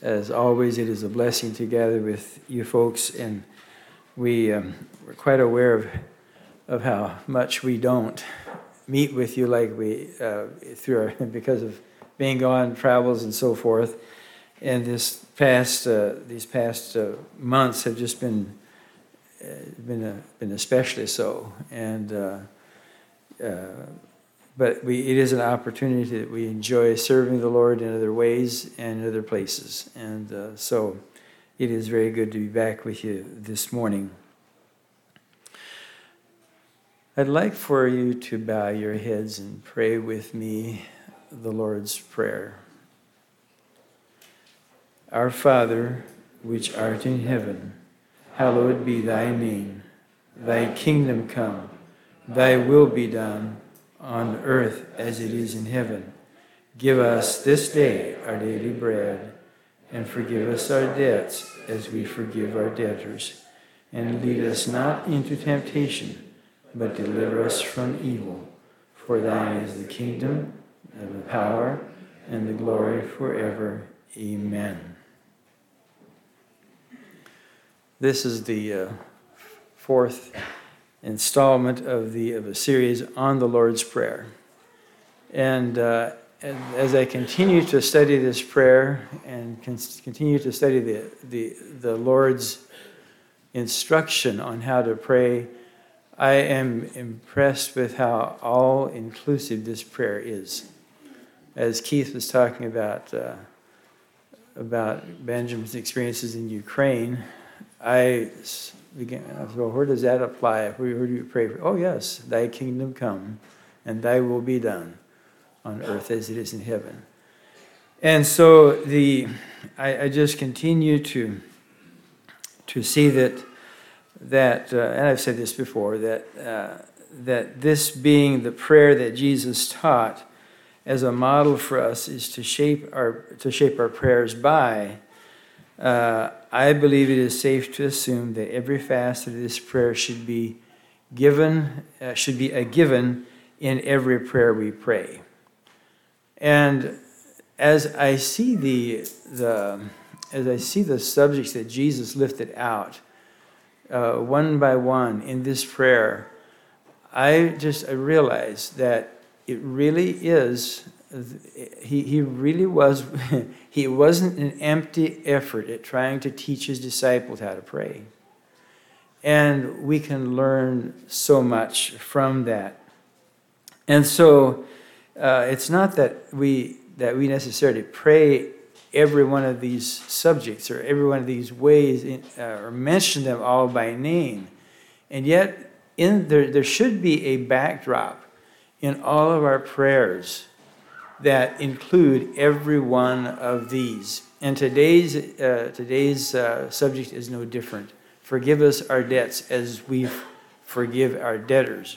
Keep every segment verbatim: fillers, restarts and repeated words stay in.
As always, it is a blessing to gather with you folks, and we, um, we're quite aware of, of how much we don't meet with you like we, uh, through our, because of being gone, travels, and so forth. And this past, uh, these past uh, months have just been, uh, been, uh, been especially so. And uh, uh, But we, it is an opportunity that we enjoy serving the Lord in other ways and in other places. And uh, so it is very good to be back with you this morning. I'd like for you to bow your heads and pray with me the Lord's Prayer. Our Father, which art in heaven, hallowed be thy name. Thy kingdom come, thy will be done, on earth as it is in heaven. Give us this day our daily bread, and forgive us our debts as we forgive our debtors. And lead us not into temptation, but deliver us from evil. For thine is the kingdom, and the power, and the glory forever. Amen. This is the uh, fourth installment of the of a series on the Lord's Prayer. And, uh, and as I continue to study this prayer and con- continue to study the, the, the Lord's instruction on how to pray, I am impressed with how all-inclusive this prayer is. As Keith was talking about, uh, about Benjamin's experiences in Ukraine, I began, well, where does that apply? Where, where do you pray for? Oh, yes, thy kingdom come, and thy will be done on earth as it is in heaven. And so the I, I just continue to to see that that uh, and I've said this before, that uh, that this being the prayer that Jesus taught as a model for us is to shape our to shape our prayers by. Uh, I believe it is safe to assume that every facet of this prayer should be given, uh, should be a given in every prayer we pray. And as I see the the as I see the subjects that Jesus lifted out, uh, one by one in this prayer, I just I realize that it really is. He he really was. He wasn't an empty effort at trying to teach his disciples how to pray. And we can learn so much from that. And so uh, it's not that we that we necessarily pray every one of these subjects or every one of these ways in, uh, or mention them all by name. And yet in there there should be a backdrop in all of our prayers that include every one of these. And today's uh, today's uh, subject is no different. Forgive us our debts as we forgive our debtors.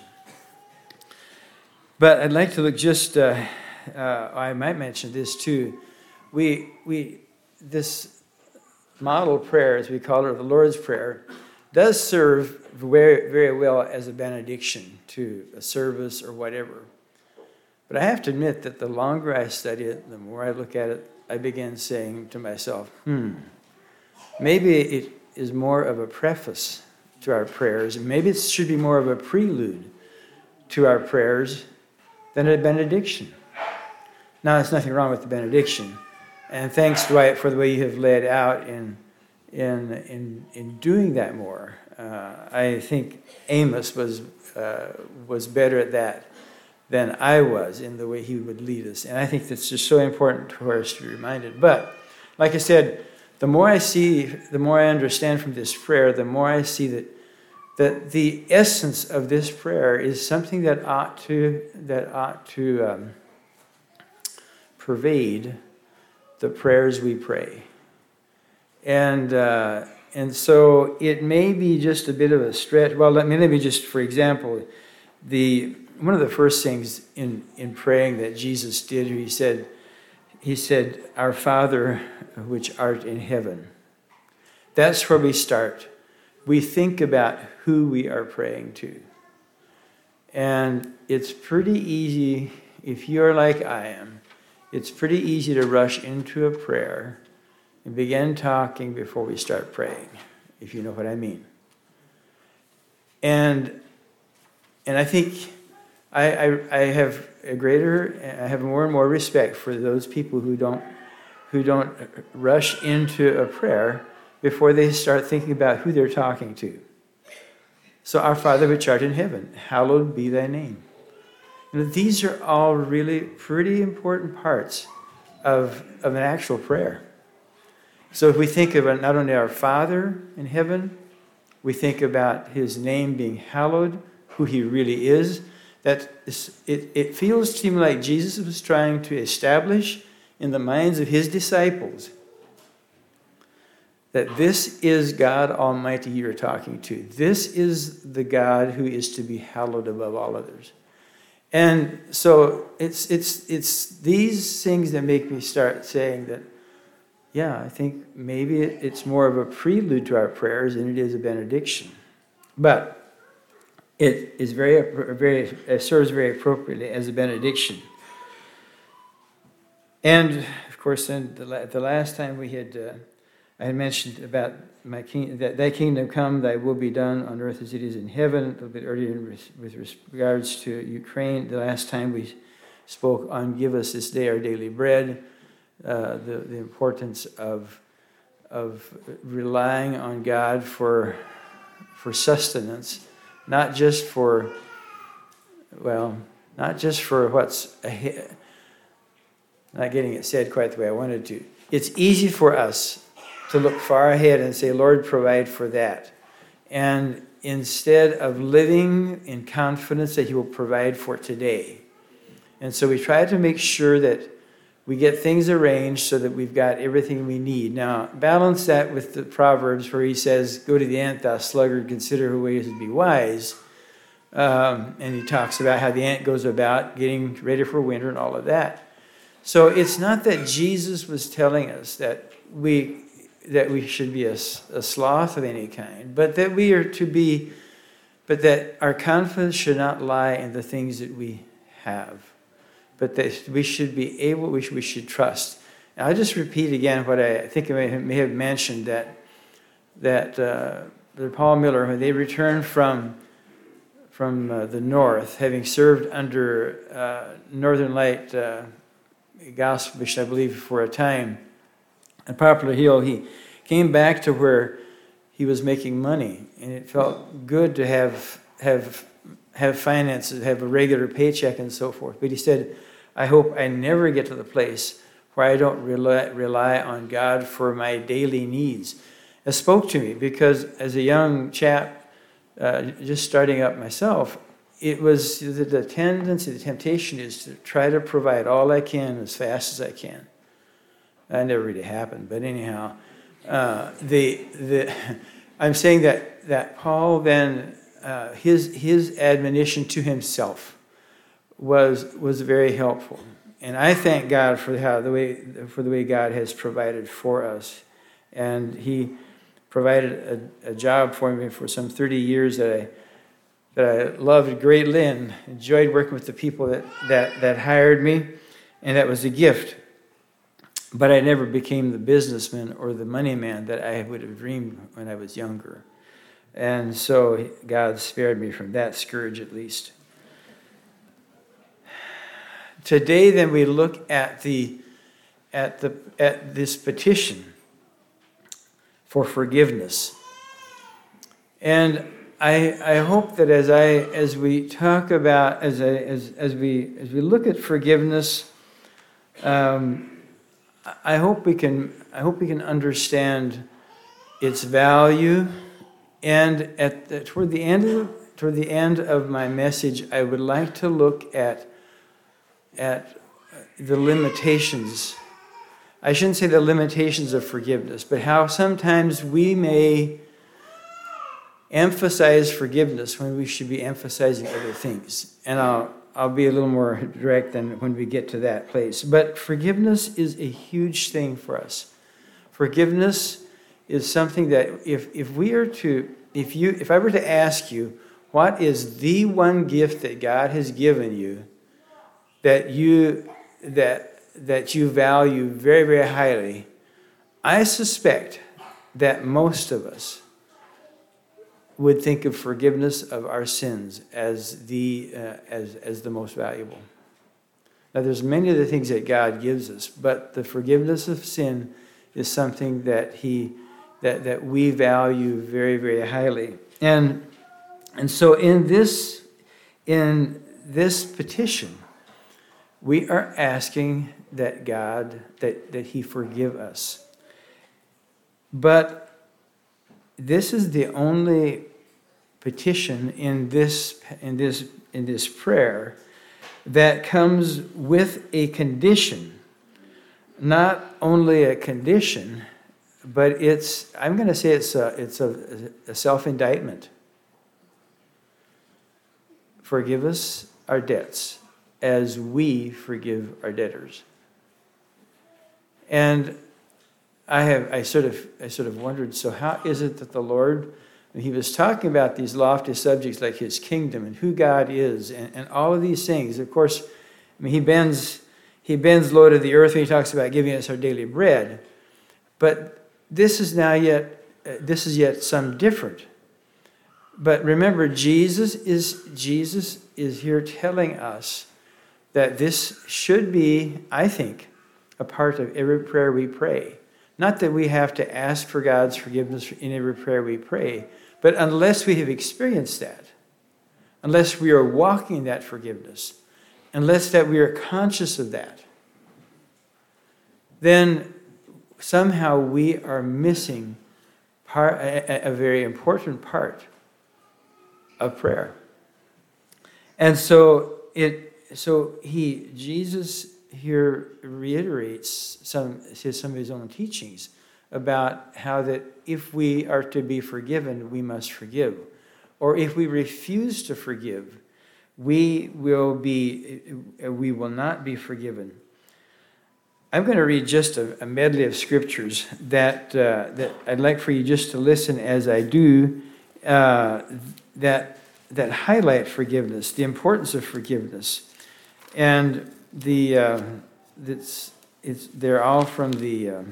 But I'd like to look just, uh, uh, I might mention this too. We, we, this model prayer, as we call it, or the Lord's Prayer, does serve very, very well as a benediction to a service or whatever. But I have to admit that the longer I study it, the more I look at it, I begin saying to myself, hmm, maybe it is more of a preface to our prayers, and maybe it should be more of a prelude to our prayers than a benediction. Now, there's nothing wrong with the benediction, and thanks, Dwight, for the way you have laid out in in in, in doing that more. Uh, I think Amos was uh, was better at that than I was in the way he would lead us. And I think that's just so important for us to be reminded. But, like I said, the more I see, the more I understand from this prayer, the more I see that that the essence of this prayer is something that ought to that ought to um, pervade the prayers we pray. And uh, and so it may be just a bit of a stretch. Well, let me let me just, for example, the one of the first things in, in praying that Jesus did, he said, he said, "Our Father, which art in heaven." That's where we start. We think about who we are praying to. And it's pretty easy, if you're like I am, it's pretty easy to rush into a prayer and begin talking before we start praying, if you know what I mean. And and I think I, I, I have a greater, I have more and more respect for those people who don't who don't rush into a prayer before they start thinking about who they're talking to. So, our Father which art in heaven, hallowed be thy name. You know, these are all really pretty important parts of, of an actual prayer. So if we think about not only our Father in heaven, we think about his name being hallowed, who he really is, that it, it feels to me like Jesus was trying to establish in the minds of his disciples that this is God Almighty you're talking to. This is the God who is to be hallowed above all others. And so it's it's it's these things that make me start saying that, yeah, I think maybe it's more of a prelude to our prayers than it is a benediction. But it is very, very it serves very appropriately as a benediction. And of course, then the, the last time we had, uh, I had mentioned about my king, that thy kingdom come, thy will be done on earth as it is in heaven. A little bit earlier with regards to Ukraine, the last time we spoke on give us this day our daily bread, uh, the, the importance of, of relying on God for, for sustenance, not just for, well, not just for what's ahead. Not getting it said quite the way I wanted to. It's easy for us to look far ahead and say, Lord, provide for that. And instead of living in confidence that he will provide for today. And so we try to make sure that we get things arranged so that we've got everything we need. Now, balance that with the Proverbs where he says, go to the ant, thou sluggard, consider her ways and be wise. Um, and he talks about how the ant goes about getting ready for winter and all of that. So it's not that Jesus was telling us that we that we should be a, a sloth of any kind, but that we are to be, but that our confidence should not lie in the things that we have, but that we should be able, we should, we should trust. And I'll just repeat again what I think I may have, may have mentioned, that that uh, Paul Miller, when they returned from from uh, the north, having served under uh, Northern Light uh, Gospel Mission, I believe, for a time at Poplar Hill, he came back to where he was making money, and it felt good to have have have finances, have a regular paycheck, and so forth. But he said, "I hope I never get to the place where I don't rely, rely on God for my daily needs." It spoke to me because, as a young chap, uh, just starting up myself, it was the, the tendency, the temptation is to try to provide all I can as fast as I can. That never really happened, but anyhow, uh, the the I'm saying that that Paul then uh, his his admonition to himself was was very helpful, and I thank God for how the way for the way God has provided for us, and He provided a, a job for me for some thirty years that I. that I loved greatly and enjoyed working with the people that, that, that hired me, and that was a gift. But I never became the businessman or the money man that I would have dreamed when I was younger. And so God spared me from that scourge at least. Today then we look at the at the at this petition for forgiveness. And I, I hope that as I as we talk about as I, as as we as we look at forgiveness, um, I hope we can I hope we can understand its value, and at the, toward the end of toward the end of my message, I would like to look at at the limitations. I shouldn't say the limitations of forgiveness, but how sometimes we may emphasize forgiveness when we should be emphasizing other things. And I'll I'll be a little more direct than when we get to that place. But forgiveness is a huge thing for us. Forgiveness is something that if if we are to if you if I were to ask you what is the one gift that God has given you that you that that you value very, very highly, I suspect that most of us would think of forgiveness of our sins as the uh, as as the most valuable. Now, there's many of the things that God gives us, but the forgiveness of sin is something that He that that we value very, very highly. And and so in this in this petition, we are asking that God that that He forgive us. But this is the only petition in this in this in this prayer that comes with a condition. Not only a condition, but it's I'm going to say it's a it's a, a self-indictment. Forgive us our debts as we forgive our debtors. And I have I sort of I sort of wondered, so how is it that the Lord, when He was talking about these lofty subjects like His kingdom and who God is and, and all of these things, of course, I mean He bends He bends low to the earth when He talks about giving us our daily bread. But this is now yet uh, this is yet some different. But remember, Jesus is Jesus is here telling us that this should be, I think, a part of every prayer we pray. Not that we have to ask for God's forgiveness in every prayer we pray, but unless we have experienced that, unless we are walking in that forgiveness, unless that we are conscious of that, then somehow we are missing part, a, a very important part of prayer. And so it so he Jesus here reiterates some, some of his own teachings about how that if we are to be forgiven, we must forgive. Or if we refuse to forgive, we will be we will not be forgiven. I'm going to read just a, a medley of scriptures that uh, that I'd like for you just to listen as I do uh, that that highlight forgiveness, the importance of forgiveness, and the uh, it's it's they're all from the uh,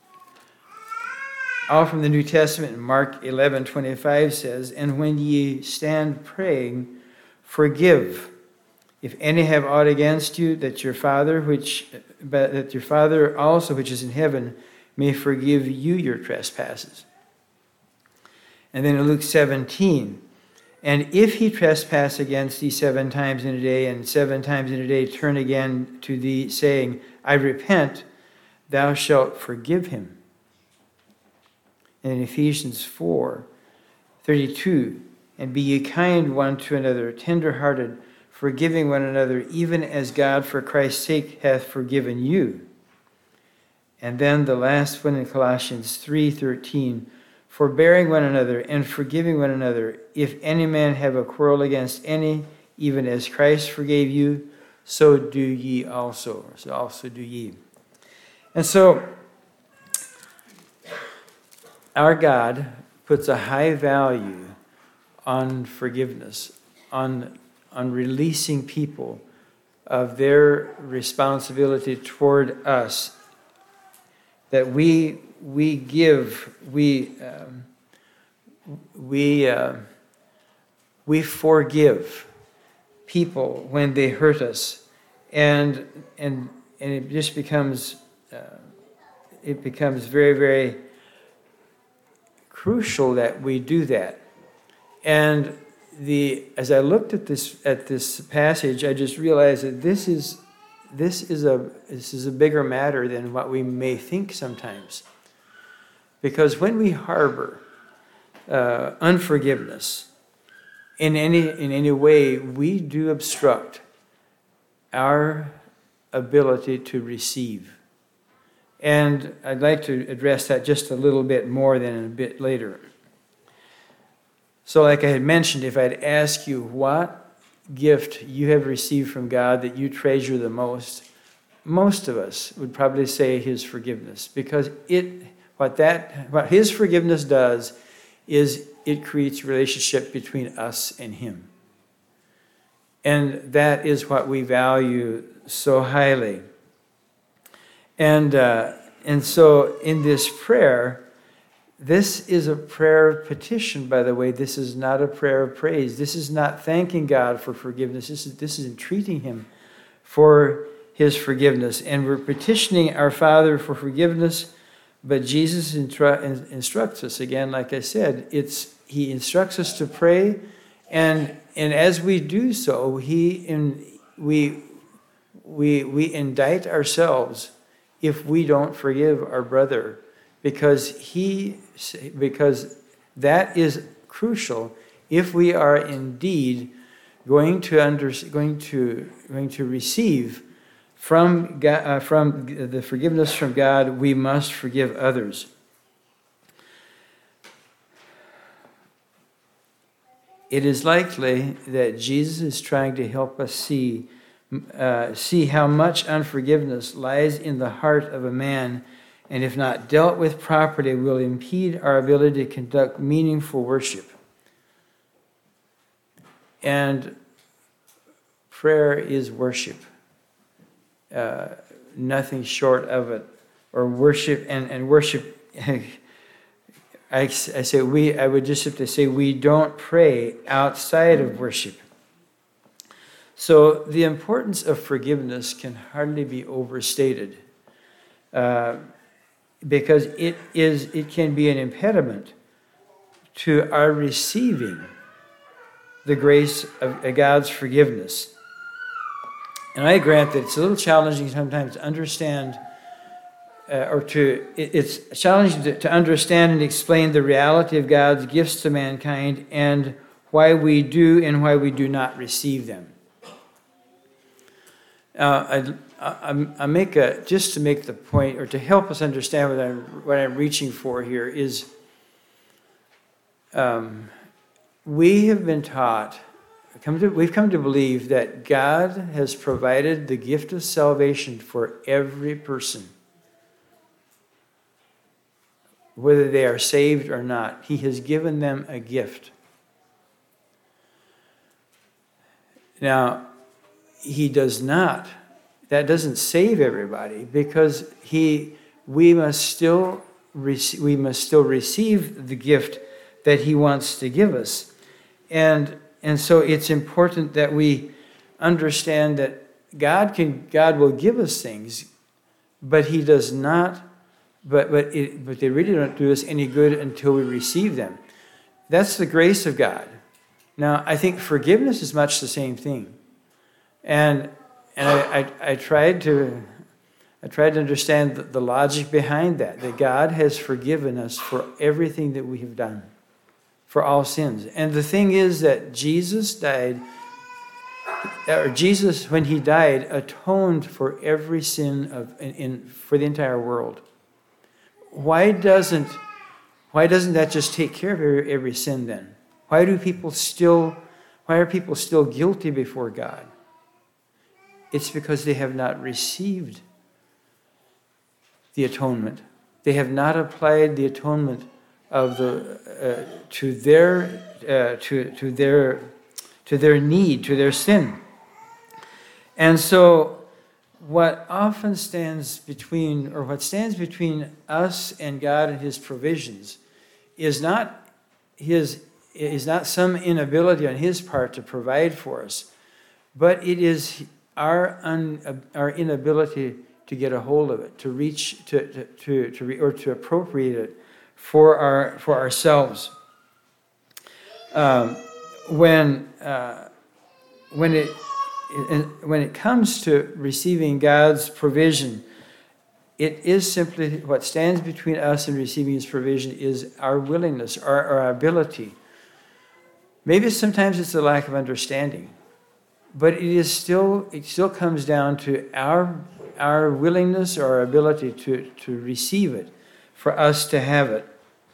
all from the New Testament. Mark eleven twenty-five says, "And when ye stand praying, forgive, if any have aught against you, that your Father which but that your Father also which is in heaven may forgive you your trespasses." And then in Luke seventeen, "And if he trespass against thee seven times in a day, and seven times in a day turn again to thee, saying, I repent, thou shalt forgive him." And in Ephesians four thirty-two, "And be ye kind one to another, tender-hearted, forgiving one another, even as God for Christ's sake hath forgiven you." And then the last one in Colossians three thirteen, "Forbearing one another and forgiving one another, if any man have a quarrel against any, even as Christ forgave you, so do ye also." So also do ye. And so our God puts a high value on forgiveness, on, on releasing people of their responsibility toward us, that we we give, we um, we uh, we forgive people when they hurt us, and and and it just becomes uh, it becomes very very crucial that we do that. And the as I looked at this at this passage, I just realized that this is this is a this is a bigger matter than what we may think sometimes. Because when we harbor uh, unforgiveness in any in any way, we do obstruct our ability to receive. And I'd like to address that just a little bit more than a bit later. So like I had mentioned, if I'd ask you what gift you have received from God that you treasure the most, most of us would probably say His forgiveness, because it what that what His forgiveness does is it creates a relationship between us and Him. And that is what we value so highly. And uh, and so in this prayer, this is a prayer of petition, by the way. This is not a prayer of praise. This is not thanking God for forgiveness. This is, this is entreating him for his forgiveness. And we're petitioning our Father for forgiveness, but Jesus instru- instructs us, again, like I said, it's he instructs us to pray, and and as we do so, he in, we, we, we indict ourselves if we don't forgive our brother, because he because that is crucial if we are indeed going to under, going to going to receive from God, uh, from the forgiveness from God. We must forgive others. It is likely that Jesus is trying to help us see uh, see how much unforgiveness lies in the heart of a man, and if not dealt with properly, will impede our ability to conduct meaningful worship. And prayer is worship. Uh, nothing short of it. Or worship, and, and worship, I, I say we, I would just have to say we don't pray outside of worship. So the importance of forgiveness can hardly be overstated. Uh, because it is it can be an impediment to our receiving the grace of God's forgiveness. And I grant that it's a little challenging sometimes to understand, uh, or to it, it's challenging to, to understand and explain the reality of God's gifts to mankind and why we do and why we do not receive them. Uh, I, I, I make a just to make the point, or to help us understand what I'm what I'm reaching for here is, um, we have been taught, come to, we've come to believe that God has provided the gift of salvation for every person, whether they are saved or not. He has given them a gift. Now, he does not. That doesn't save everybody, because he, we must still rec- we must still receive the gift that he wants to give us, and and so it's important that we understand that God can God will give us things, but he does not. But but it, but they really don't do us any good until we receive them. That's the grace of God. Now, I think forgiveness is much the same thing. And and I, I, I tried to I tried to understand the, the logic behind that, that God has forgiven us for everything that we have done, for all sins. And the thing is that Jesus died, or Jesus, when he died, atoned for every sin of in, in for the entire world. Why doesn't why doesn't that just take care of every, every sin then? Why do people still why are people still guilty before God? It's because they have not received the atonement. They have not applied the atonement of the uh, to their uh, to to their to their need, to their sin. And so what often stands between, or what stands between us and God and his provisions is not his is not some inability on his part to provide for us, but it is our un, our inability to get a hold of it, to reach, to to to, to re, or to appropriate it for our for ourselves. Um, when uh, when it when it comes to receiving God's provision, it is simply what stands between us and receiving his provision is our willingness, our, our ability. Maybe sometimes it's a lack of understanding. But it is still it still comes down to our our willingness or our ability to, to receive it, for us to have it.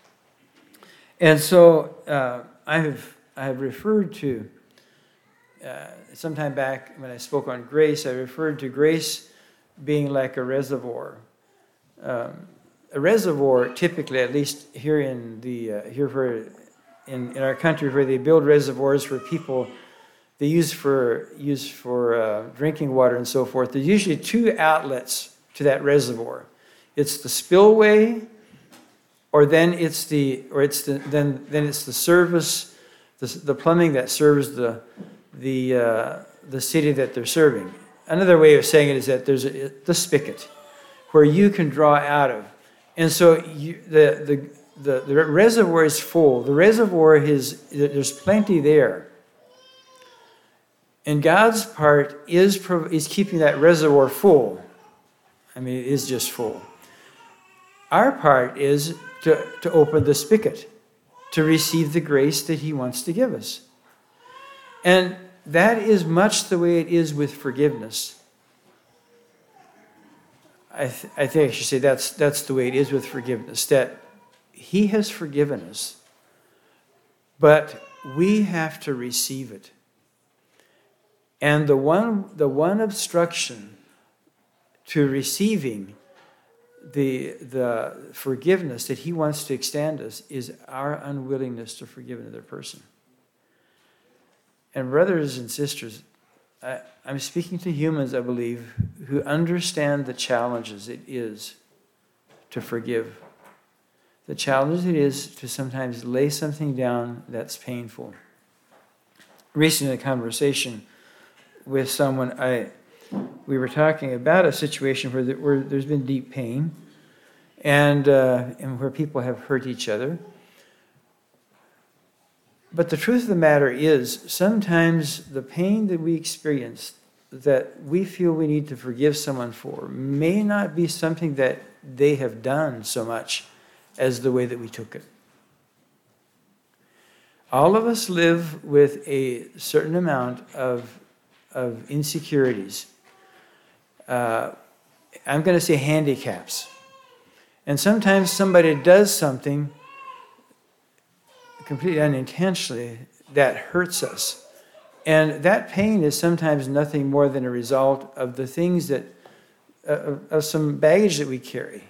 And so uh, I have I have referred to uh, sometime back when I spoke on grace, I referred to grace being like a reservoir. Um, a reservoir, typically, at least here in the uh, here for in, in our country, where they build reservoirs for people. They use for use for uh, drinking water and so forth. There's usually two outlets to that reservoir. it's the spillway, or then it's the or it's the then then it's the service, the, the plumbing that serves the the uh, the city that they're serving. Another way of saying it is that there's a, the spigot where you can draw out of, and so you, the the the the reservoir is full. The reservoir is there's plenty there. And God's part is is keeping that reservoir full. I mean, it is just full. Our part is to, to open the spigot, to receive the grace that he wants to give us. And that is much the way it is with forgiveness. I, th- I think I should say that's, that's the way it is with forgiveness, that he has forgiven us, but we have to receive it. And the one, the one obstruction to receiving the, the forgiveness that he wants to extend us is our unwillingness to forgive another person. And brothers and sisters, I, I'm speaking to humans, I believe, who understand the challenges it is to forgive. The challenge it is to sometimes lay something down that's painful. Recently, in a conversation with someone, I we were talking about a situation where, there, where there's been deep pain and, uh, and where people have hurt each other. But the truth of the matter is, sometimes the pain that we experience that we feel we need to forgive someone for may not be something that they have done so much as the way that we took it. All of us live with a certain amount of, of insecurities. Uh, I'm going to say handicaps. And sometimes somebody does something completely unintentionally that hurts us. And that pain is sometimes nothing more than a result of the things that, uh, of, of some baggage that we carry.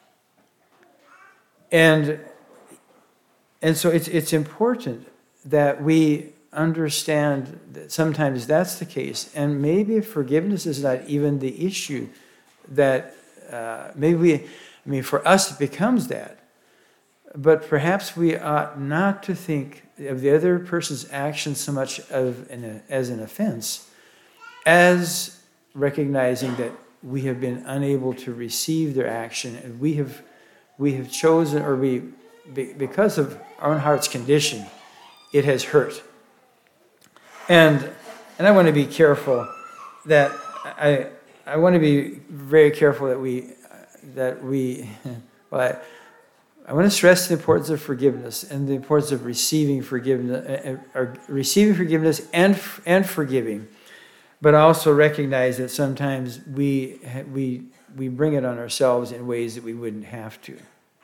And, and so it's, it's important that we understand that sometimes that's the case. And maybe forgiveness is not even the issue that, uh, maybe we, I mean, for us it becomes that. But perhaps we ought not to think of the other person's action so much of an, as an offense, as recognizing that we have been unable to receive their action, and we have we have chosen, or we, because of our own heart's condition, it has hurt. And and I want to be careful that I I want to be very careful that we that we well. I, I want to stress the importance of forgiveness and the importance of receiving forgiveness, or receiving forgiveness and and forgiving, but also recognize that sometimes we we we bring it on ourselves in ways that we wouldn't have to.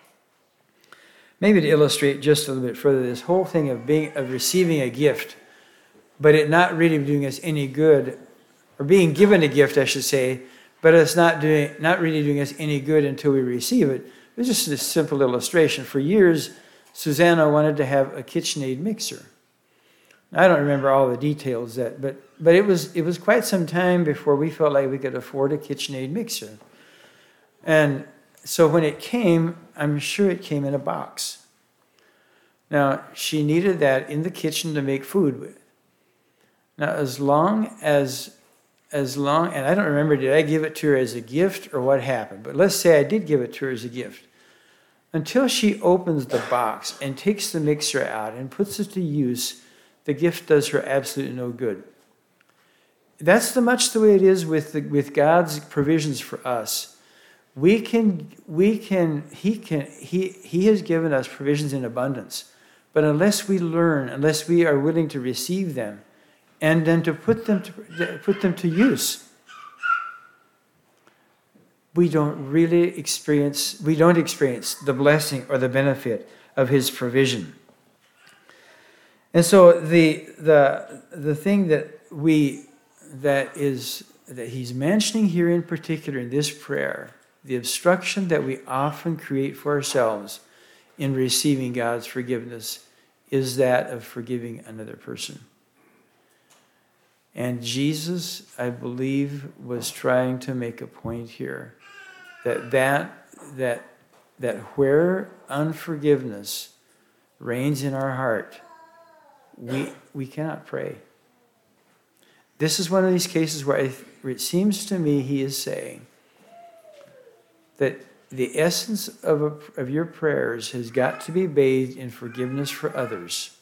Maybe to illustrate just a little bit further, this whole thing of being of receiving a gift, but it not really doing us any good, or being given a gift, I should say, but it's not doing not really doing us any good until we receive it. It's just a simple illustration. For years, Susanna wanted to have a KitchenAid mixer. I don't remember all the details that, but but it was it was quite some time before we felt like we could afford a KitchenAid mixer. And so when it came, I'm sure it came in a box. Now, she needed that in the kitchen to make food with. Now, as long as As long, and I don't remember, did I give it to her as a gift or what happened? But let's say I did give it to her as a gift. Until she opens the box and takes the mixer out and puts it to use, the gift does her absolutely no good. That's the much the way it is with the, with God's provisions for us. We can, we can, He can, He He has given us provisions in abundance, but unless we learn, unless we are willing to receive them, and then to put them to put them to use, we don't really experience we don't experience the blessing or the benefit of His provision. And so the the the thing that we that is that He's mentioning here in particular in this prayer, the obstruction that we often create for ourselves in receiving God's forgiveness, is that of forgiving another person. And Jesus, I believe, was trying to make a point here that that, that, that where unforgiveness reigns in our heart, we, we cannot pray. This is one of these cases where, I, where it seems to me he is saying that the essence of, a, of your prayers has got to be bathed in forgiveness for others,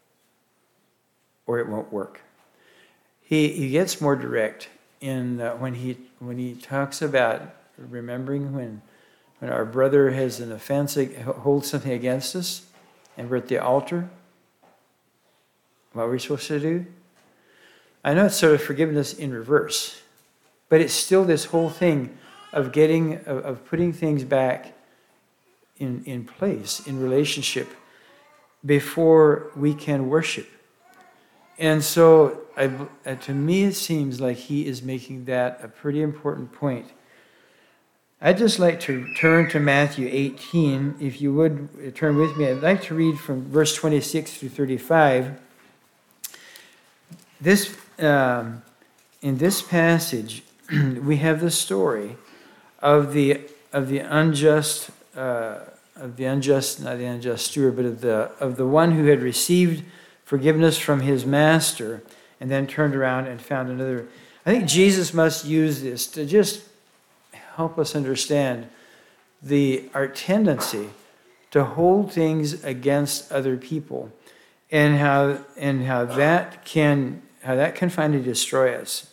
or it won't work. He, he gets more direct in uh, when he when he talks about remembering when when our brother has an offense, holds something against us, and we're at the altar. What we're supposed to do? I know it's sort of forgiveness in reverse, but it's still this whole thing of getting of, of putting things back in in place in relationship before we can worship. And so, I, to me, it seems like he is making that a pretty important point. I'd just like to turn to Matthew eighteen. If you would turn with me, I'd like to read from verse twenty-six through thirty-five. This, um, in this passage, we have the story of the of the unjust uh, of the unjust, not the unjust steward, but of the of the one who had received forgiveness from his master and then turned around and found another. I think Jesus must use this to just help us understand the our tendency to hold things against other people, and how and how that can how that can finally destroy us.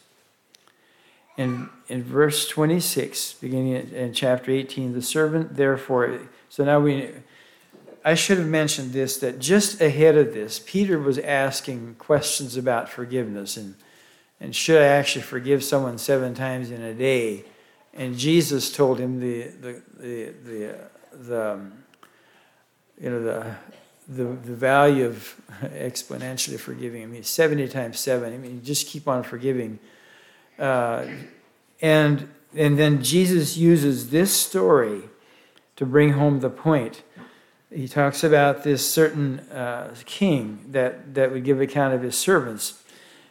In in verse twenty-six, beginning in, in chapter eighteen, the servant therefore. So now we. I should have mentioned this, that just ahead of this, Peter was asking questions about forgiveness and and should I actually forgive someone seven times in a day? And Jesus told him the the the the, the um, you know the the the value of exponentially forgiving. I mean, seventy times seven. I mean, you just keep on forgiving. Uh, and and then Jesus uses this story to bring home the point. He talks about this certain uh, king that, that would give account of his servants.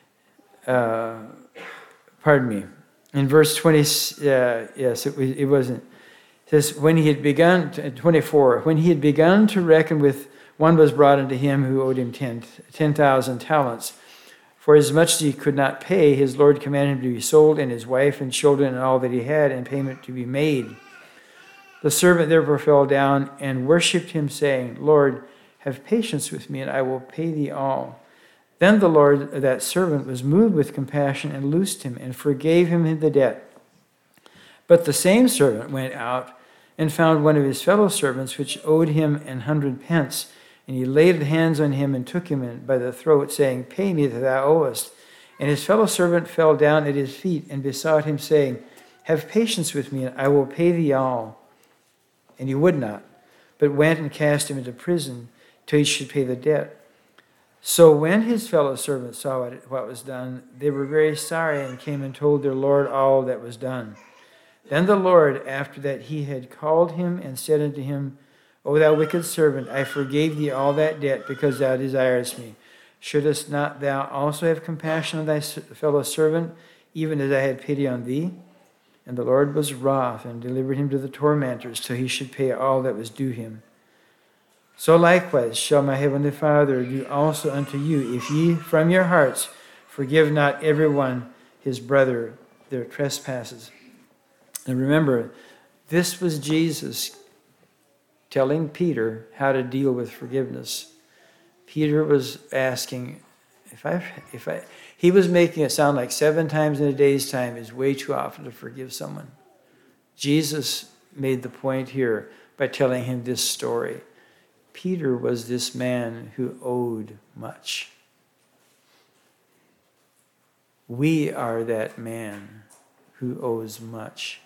Uh, pardon me. In verse twenty, uh, yes, it, it wasn't. It says, when he had begun, twenty-four, when he had begun to reckon with, one was brought unto him who owed him ten ten thousand talents. For as much as he could not pay, his Lord commanded him to be sold, and his wife and children and all that he had, and payment to be made. The servant therefore fell down and worshipped him, saying, Lord, have patience with me, and I will pay thee all. Then the Lord of that servant was moved with compassion and loosed him and forgave him the debt. But the same servant went out and found one of his fellow servants which owed him an hundred pence. And he laid hands on him and took him by the throat, saying, Pay me that thou owest. And his fellow servant fell down at his feet and besought him, saying, Have patience with me, and I will pay thee all. And he would not, but went and cast him into prison till he should pay the debt. So when his fellow servants saw what, what was done, they were very sorry and came and told their Lord all that was done. Then the Lord, after that he had called him and said unto him, O thou wicked servant, I forgave thee all that debt because thou desiredst me. Shouldest not thou also have compassion on thy fellow servant, even as I had pity on thee? And the Lord was wroth and delivered him to the tormentors till he should pay all that was due him. So likewise shall my heavenly Father do also unto you, if ye from your hearts forgive not every one his brother their trespasses. And remember, this was Jesus telling Peter how to deal with forgiveness. Peter was asking, if I, if I, he was making it sound like seven times in a day's time is way too often to forgive someone. Jesus made the point here by telling him this story. Peter was this man who owed much. We are that man who owes much.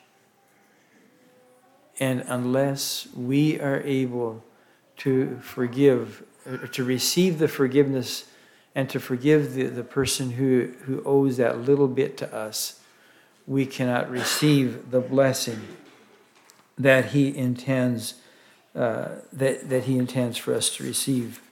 And unless we are able to forgive, or to receive the forgiveness and to forgive the, the person who, who owes that little bit to us, we cannot receive the blessing that he intends uh, that, that he intends for us to receive.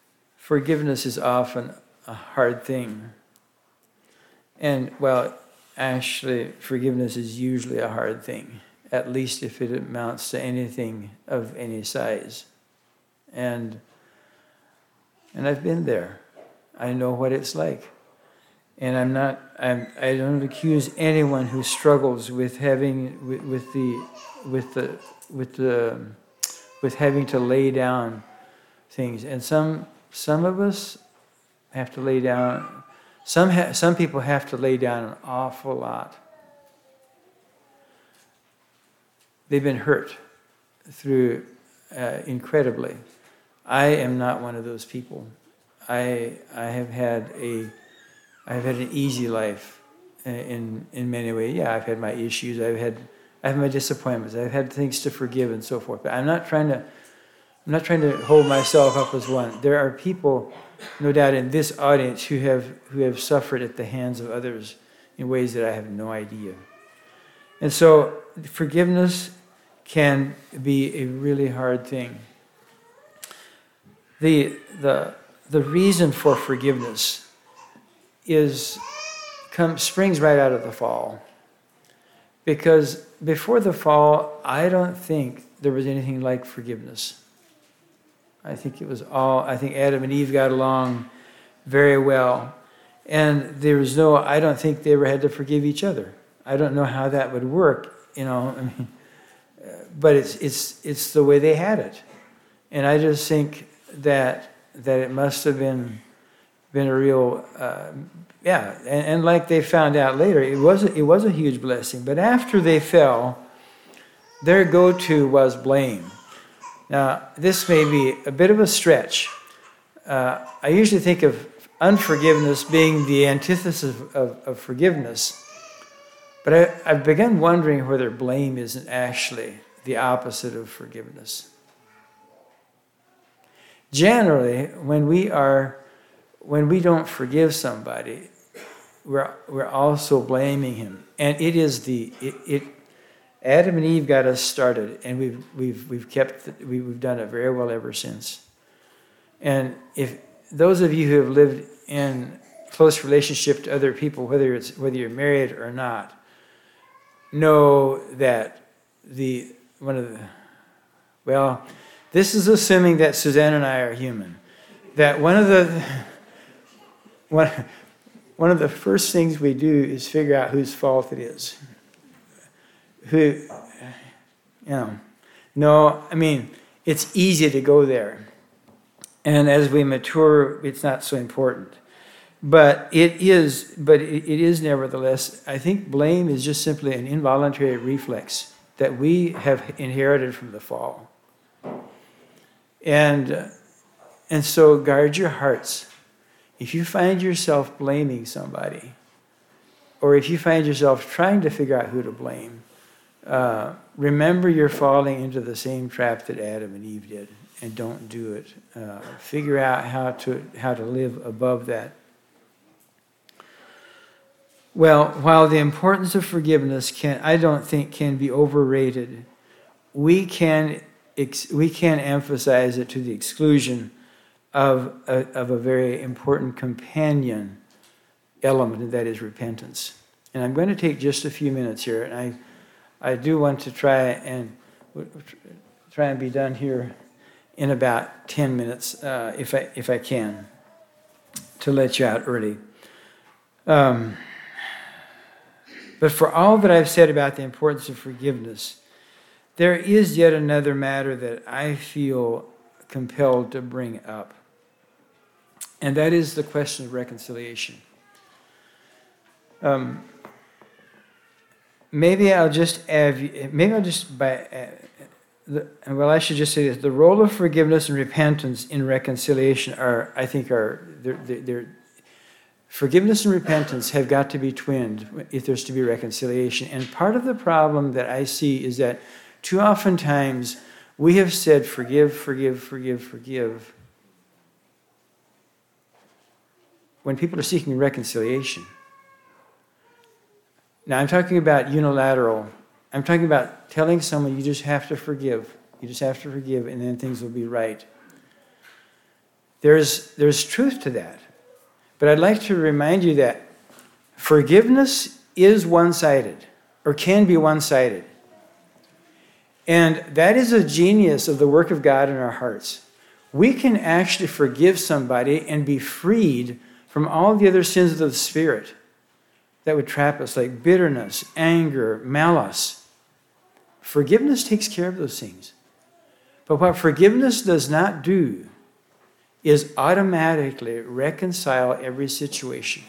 Forgiveness is often a hard thing. And, well, actually, forgiveness is usually a hard thing, at least if it amounts to anything of any size. And and I've been there. I know what it's like. And I'm not, I'm, I don't accuse anyone who struggles with having, with, with the, with the, with the, with having to lay down things. And some, some of us have to lay down, some, ha, some people have to lay down an awful lot. They've been hurt through, uh, incredibly. I am not one of those people. I, I have had a, I've had an easy life in in many ways. Yeah, I've had my issues. I've had I have my disappointments. I've had things to forgive and so forth. But I'm not trying to I'm not trying to hold myself up as one. There are people, no doubt, in this audience who have who have suffered at the hands of others in ways that I have no idea. And so forgiveness can be a really hard thing. The the the reason for forgiveness is come springs right out of the fall. Because before the fall, I don't think there was anything like forgiveness. I think it was all, I think Adam and Eve got along very well. And there was no, I don't think they ever had to forgive each other. I don't know how that would work, you know, I mean, but it's it's it's the way they had it. And I just think that that it must have been been a real, uh, yeah, and, and like they found out later, it was a, it was a huge blessing. But after they fell, their go-to was blame. Now, this may be a bit of a stretch. Uh, I usually think of unforgiveness being the antithesis of, of, of forgiveness, but I, I've begun wondering whether blame isn't actually the opposite of forgiveness. Generally, when we are When we don't forgive somebody, we're we're also blaming him, and it is the it. it Adam and Eve got us started, and we've we've we've kept we, we've done it very well ever since. And if those of you who have lived in close relationship to other people, whether it's whether you're married or not, know that the one of the well, this is assuming that Suzanne and I are human. That one of the One, one of the first things we do is figure out whose fault it is. Who, you know, no, I mean, it's easy to go there. And as we mature, it's not so important. But it is, but it, it is nevertheless, I think blame is just simply an involuntary reflex that we have inherited from the fall. And, uh, and so guard your hearts. If you find yourself blaming somebody, or if you find yourself trying to figure out who to blame, uh, remember you're falling into the same trap that Adam and Eve did, and don't do it. Uh, figure out how to how to live above that. Well, while the importance of forgiveness can, I don't think, can be overrated, we can ex, we can emphasize it to the exclusion of a, of a very important companion element, and that is repentance. And I'm going to take just a few minutes here, and I I do want to try and try and be done here in about ten minutes, uh, if I if I can, to let you out early. Um, but for all that I've said about the importance of forgiveness, there is yet another matter that I feel compelled to bring up. And that is the question of reconciliation. Um, maybe I'll just add, maybe I'll just, by, uh, the, well, I should just say this. The role of forgiveness and repentance in reconciliation are, I think, are, they're, they're, forgiveness and repentance have got to be twinned if there's to be reconciliation. And part of the problem that I see is that too often times we have said forgive, forgive, forgive, forgive, when people are seeking reconciliation. Now, I'm talking about unilateral. I'm talking about telling someone you just have to forgive. You just have to forgive, and then things will be right. There's, there's truth to that. But I'd like to remind you that forgiveness is one-sided or can be one-sided. And that is a genius of the work of God in our hearts. We can actually forgive somebody and be freed from all the other sins of the Spirit that would trap us, like bitterness, anger, malice. Forgiveness takes care of those things. But what forgiveness does not do is automatically reconcile every situation.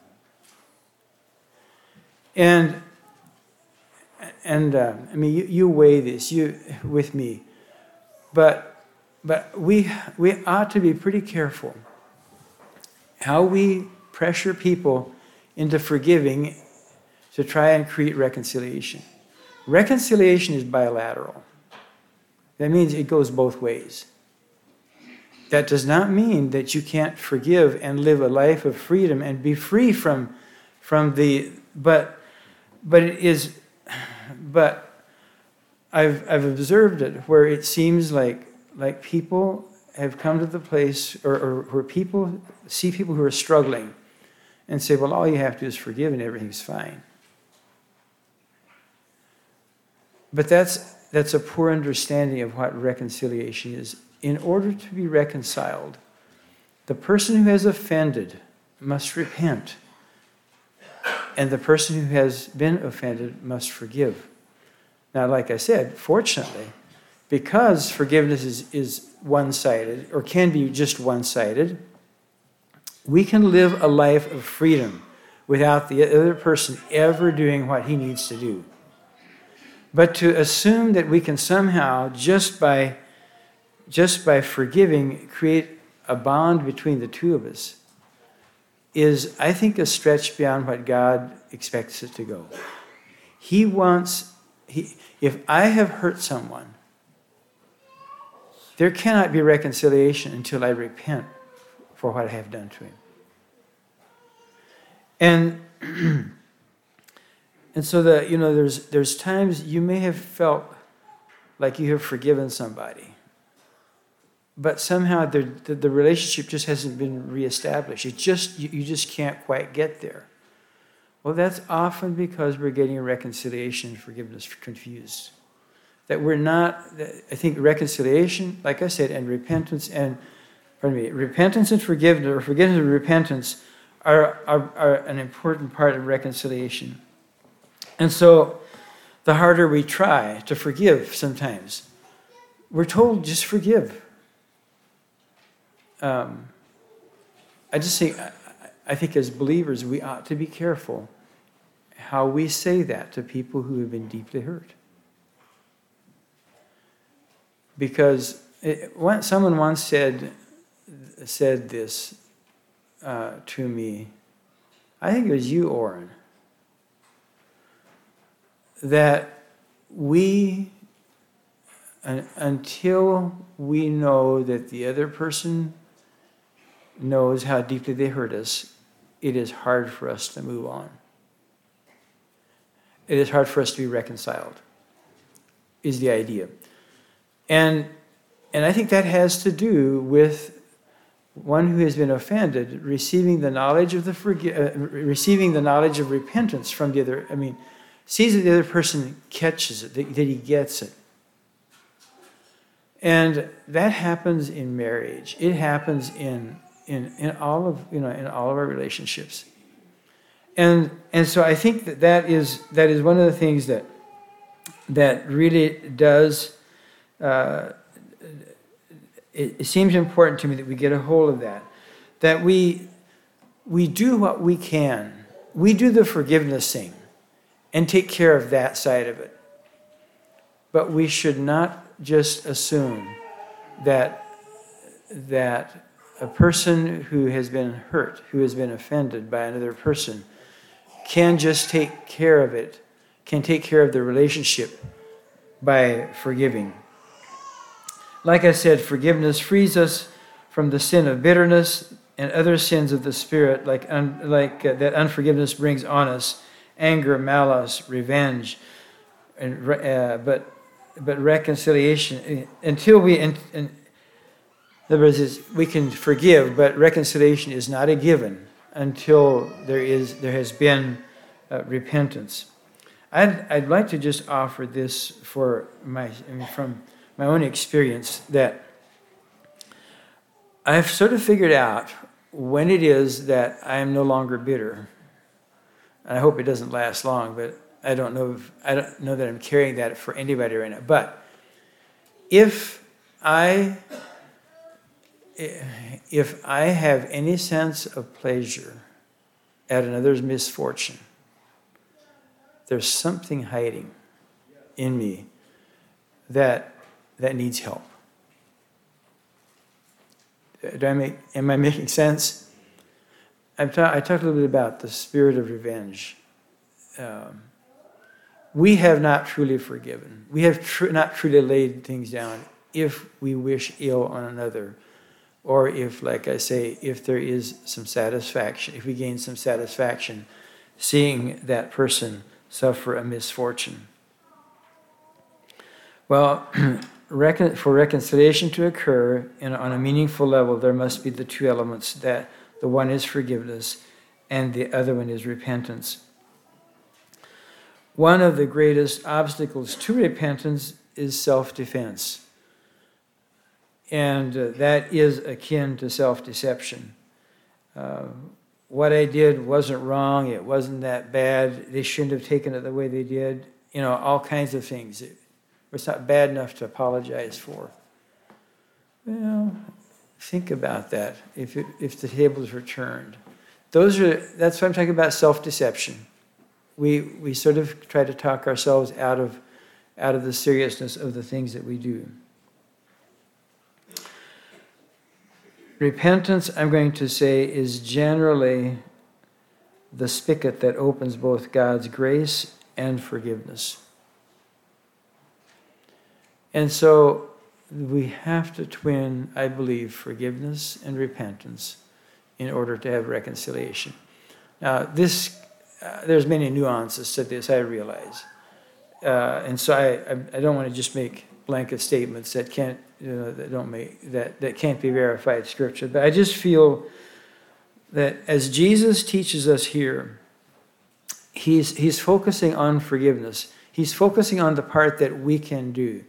And, and uh, I mean, you, you weigh this you with me. But, but we, we ought to be pretty careful how we pressure people into forgiving to try and create reconciliation. Reconciliation is bilateral. That means it goes both ways. That does not mean that you can't forgive and live a life of freedom and be free from, from the, but, but it is, but I've, I've observed it where it seems like, like people have come to the place, or, or where people see people who are struggling and say, well, all you have to do is forgive and everything's fine. But that's, that's a poor understanding of what reconciliation is. In order to be reconciled, the person who has offended must repent, and the person who has been offended must forgive. Now, like I said, fortunately, because forgiveness is, is one-sided, or can be just one-sided, we can live a life of freedom without the other person ever doing what he needs to do. But to assume that we can somehow, just by just by forgiving, create a bond between the two of us is, I think, a stretch beyond what God expects it to go. He wants, he, if I have hurt someone, there cannot be reconciliation until I repent for what I have done to him. And and so that, you know, there's there's times you may have felt like you have forgiven somebody, but somehow the, the, the relationship just hasn't been reestablished. It just you, you just can't quite get there. Well, that's often because we're getting reconciliation and forgiveness confused. That we're not, I think reconciliation, like I said, and repentance and, pardon me, repentance and forgiveness, or forgiveness and repentance are, are, are an important part of reconciliation. And so the harder we try to forgive sometimes, we're told just forgive. Um, I just think, I think as believers, we ought to be careful how we say that to people who have been deeply hurt. Because it, someone once said, said this uh, to me, I think it was you, Orrin, that we, uh, until we know that the other person knows how deeply they hurt us, it is hard for us to move on. It is hard for us to be reconciled, is the idea. And and I think that has to do with one who has been offended receiving the knowledge of the forgi- uh, receiving the knowledge of repentance from the other. I mean, sees that the other person catches it, that, that he gets it. And that happens in marriage. It happens in in in all of you know in all of our relationships. And and so I think that that is that is one of the things that that really does. Uh, it, it seems important to me that we get a hold of that, that we we do what we can. We do the forgiveness thing and take care of that side of it. But we should not just assume that that a person who has been hurt, who has been offended by another person, can just take care of it, can take care of the relationship by forgiving. Like I said, forgiveness frees us from the sin of bitterness and other sins of the spirit, like un, like uh, that unforgiveness brings on us: anger, malice, revenge. And uh, but but reconciliation, until we, in, in, in other words, is we can forgive, but reconciliation is not a given until there is there has been uh, repentance. I'd, I'd like to just offer this for my, I mean, from my own experience, that I've sort of figured out when it is that I am no longer bitter. I hope it doesn't last long, but I don't know if, I don't know that I'm carrying that for anybody right now. But if I if I have any sense of pleasure at another's misfortune, there's something hiding in me that that needs help. Do I make, am I making sense? I've ta- I talked a little bit about the spirit of revenge. Um, we have not truly forgiven. We have tr- not truly laid things down if we wish ill on another, or if, like I say, if there is some satisfaction, if we gain some satisfaction seeing that person suffer a misfortune. Well, for reconciliation to occur in, on a meaningful level, there must be the two elements, that the one is forgiveness and the other one is repentance. One of the greatest obstacles to repentance is self-defense. And uh, that is akin to self-deception. Uh, what I did wasn't wrong, it wasn't that bad, they shouldn't have taken it the way they did, you know, all kinds of things. It, it's not bad enough to apologize for. Well, think about that, if, it, if the tables were turned. Those are, that's what I'm talking about, self-deception. We we sort of try to talk ourselves out of out of the seriousness of the things that we do. Repentance, I'm going to say, is generally the spigot that opens both God's grace and forgiveness. And so we have to twin, I believe, forgiveness and repentance in order to have reconciliation. Now, this Uh, there's many nuances to this, I realize. Uh, and so I, I, I don't want to just make blanket statements that can't, you know, that don't make, that, that can't be verified scripture. But I just feel that as Jesus teaches us here, he's, he's focusing on forgiveness. He's focusing on the part that we can do.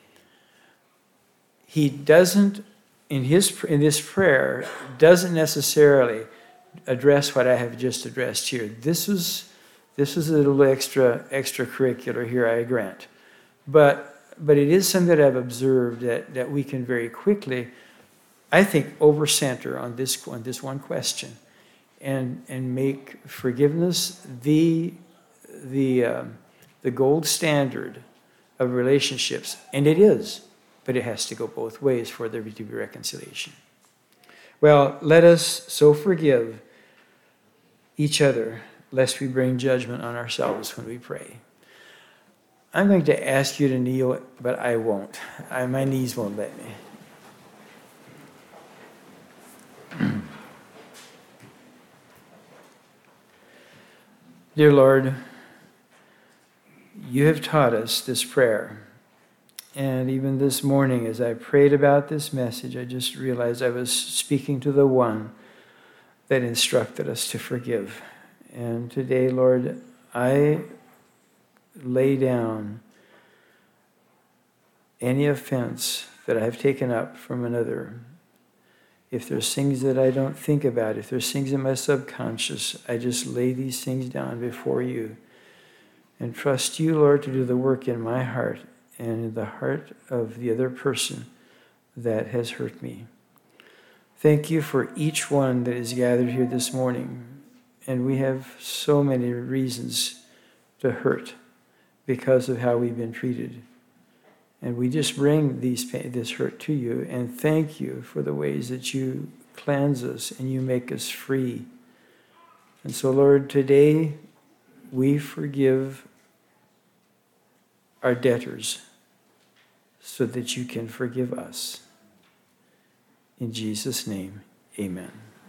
He doesn't, in his, in this prayer, doesn't necessarily address what I have just addressed here. This is this is a little extra extracurricular here, I grant. But but it is something that I've observed that, that we can very quickly, I think, over-center on this on this one question and and make forgiveness the the um, the gold standard of relationships. And it is, but it has to go both ways for there to be reconciliation. Well, let us so forgive each other, lest we bring judgment on ourselves when we pray. I'm going to ask you to kneel, but I won't. I, my knees won't let me. Dear Lord, you have taught us this prayer. And even this morning, as I prayed about this message, I just realized I was speaking to the one that instructed us to forgive. And today, Lord, I lay down any offense that I have taken up from another. If there's things that I don't think about, if there's things in my subconscious, I just lay these things down before you and trust you, Lord, to do the work in my heart and in the heart of the other person that has hurt me. Thank you for each one that is gathered here this morning. And we have so many reasons to hurt because of how we've been treated. And we just bring these this hurt to you and thank you for the ways that you cleanse us and you make us free. And so, Lord, today we forgive our debtors so that you can forgive us. In Jesus' name, amen.